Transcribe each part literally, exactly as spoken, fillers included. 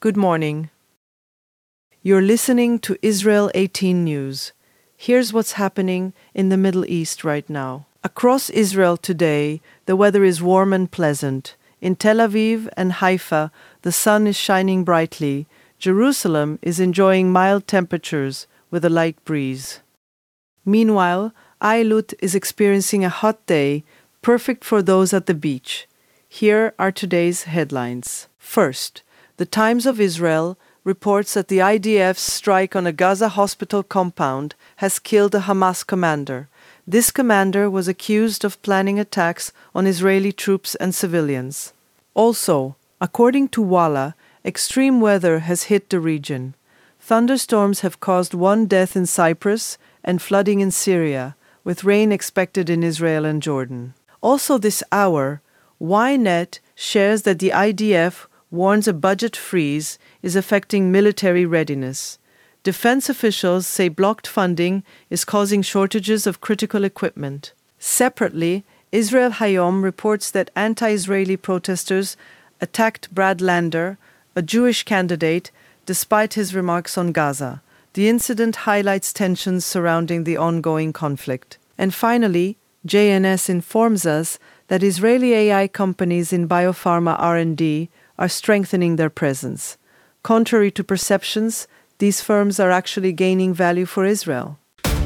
Good morning. You're listening to Israel eighteen News. Here's what's happening in the Middle East right now. Across Israel today, the weather is warm and pleasant. In Tel Aviv and Haifa, the sun is shining brightly. Jerusalem is enjoying mild temperatures with a light breeze. Meanwhile, Eilut is experiencing a hot day, perfect for those at the beach. Here are today's headlines. First, the Times of Israel reports that the I D F's strike on a Gaza hospital compound has killed a Hamas commander. This commander was accused of planning attacks on Israeli troops and civilians. Also, according to Walla, extreme weather has hit the region. Thunderstorms have caused one death in Cyprus and flooding in Syria, with rain expected in Israel and Jordan. Also this hour, Ynet shares that the I D F warns a budget freeze is affecting military readiness. Defense officials say blocked funding is causing shortages of critical equipment. Separately, Israel Hayom reports that anti-Israeli protesters attacked Brad Lander, a Jewish candidate, despite his remarks on Gaza. The incident highlights tensions surrounding the ongoing conflict. And finally, J N S informs us that Israeli A I companies in biopharma R and D are strengthening their presence. Contrary to perceptions, these firms are actually gaining value for Israel.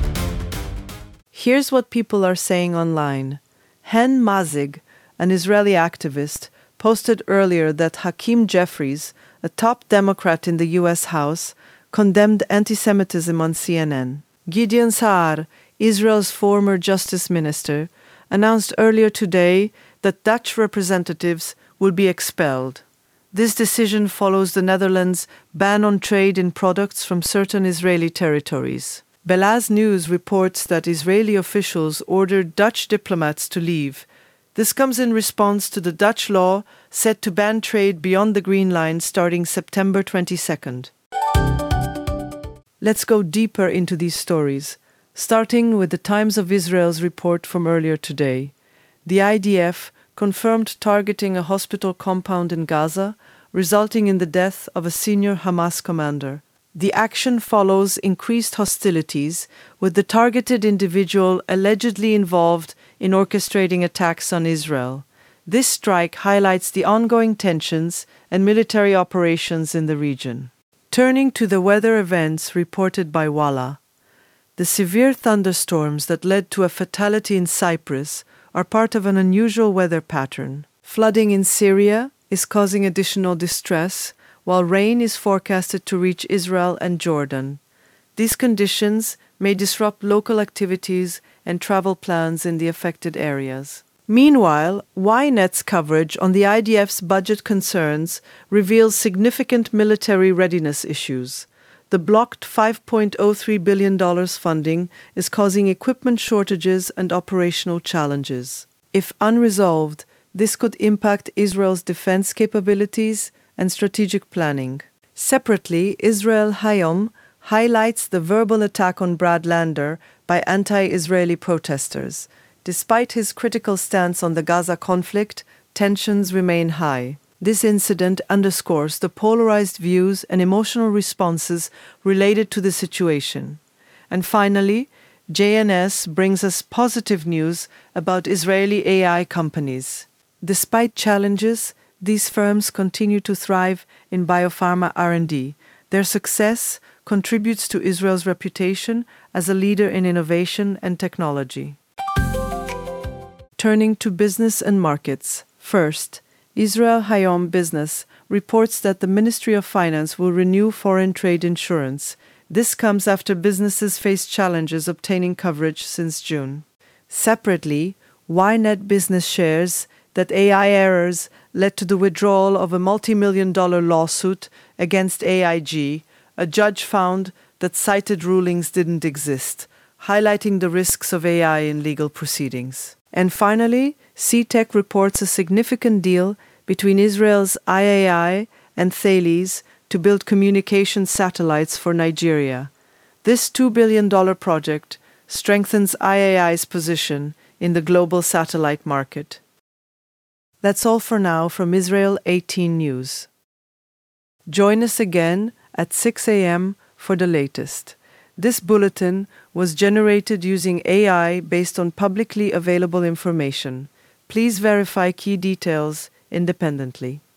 Here's what people are saying online. Hen Mazig, an Israeli activist, posted earlier that Hakeem Jeffries, a top Democrat in the U S House, condemned anti-Semitism on C N N. Gideon Saar, Israel's former justice minister, announced earlier today that Dutch representatives will be expelled. This decision follows the Netherlands' ban on trade in products from certain Israeli territories. Belaz News reports that Israeli officials ordered Dutch diplomats to leave. This comes in response to the Dutch law set to ban trade beyond the Green Line starting September twenty-second. Let's go deeper into these stories, starting with the Times of Israel's report from earlier today. The I D F confirmed targeting a hospital compound in Gaza, resulting in the death of a senior Hamas commander. The action follows increased hostilities, with the targeted individual allegedly involved in orchestrating attacks on Israel. This strike highlights the ongoing tensions and military operations in the region. Turning to the weather events reported by Walla, the severe thunderstorms that led to a fatality in Cyprus are part of an unusual weather pattern. Flooding in Syria is causing additional distress, while rain is forecasted to reach Israel and Jordan. These conditions may disrupt local activities and travel plans in the affected areas. Meanwhile, Ynet's coverage on the I D F's budget concerns reveals significant military readiness issues. The blocked five point zero three billion dollars funding is causing equipment shortages and operational challenges. If unresolved, this could impact Israel's defense capabilities and strategic planning. Separately, Israel Hayom highlights the verbal attack on Brad Lander by anti-Israeli protesters. Despite his critical stance on the Gaza conflict, tensions remain high. This incident underscores the polarized views and emotional responses related to the situation. And finally, J N S brings us positive news about Israeli A I companies. Despite challenges, these firms continue to thrive in biopharma R and D. Their success contributes to Israel's reputation as a leader in innovation and technology. Turning to business and markets. First, Israel Hayom Business reports that the Ministry of Finance will renew foreign trade insurance. This comes after businesses face challenges obtaining coverage since June. Separately, Ynet Business shares that A I errors led to the withdrawal of a multi-million dollar lawsuit against A I G. A judge found that cited rulings didn't exist, highlighting the risks of A I in legal proceedings. And finally, C TEC reports a significant deal between Israel's I A I and Thales to build communication satellites for Nigeria. This two billion dollars project strengthens I A I's position in the global satellite market. That's all for now from Israel eighteen News. Join us again at six a m for the latest. This bulletin was generated using A I based on publicly available information. Please verify key details independently.